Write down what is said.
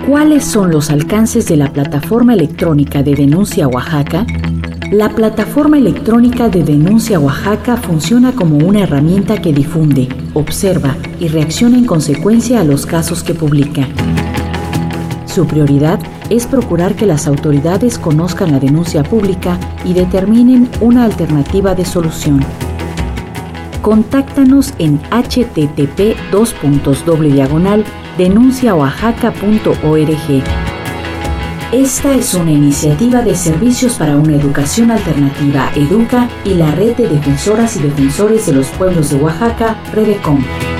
¿Cuáles son los alcances de la Plataforma Electrónica de Denuncia Oaxaca? La Plataforma Electrónica de Denuncia Oaxaca funciona como una herramienta que difunde, observa y reacciona en consecuencia a los casos que publica. Su prioridad es procurar que las autoridades conozcan la denuncia pública y determinen una alternativa de solución. Contáctanos en http://denunciaoaxaca.org. Esta es una iniciativa de Servicios para una Educación Alternativa, EDUCA, y la Red de Defensoras y Defensores de los Pueblos de Oaxaca, Redecom.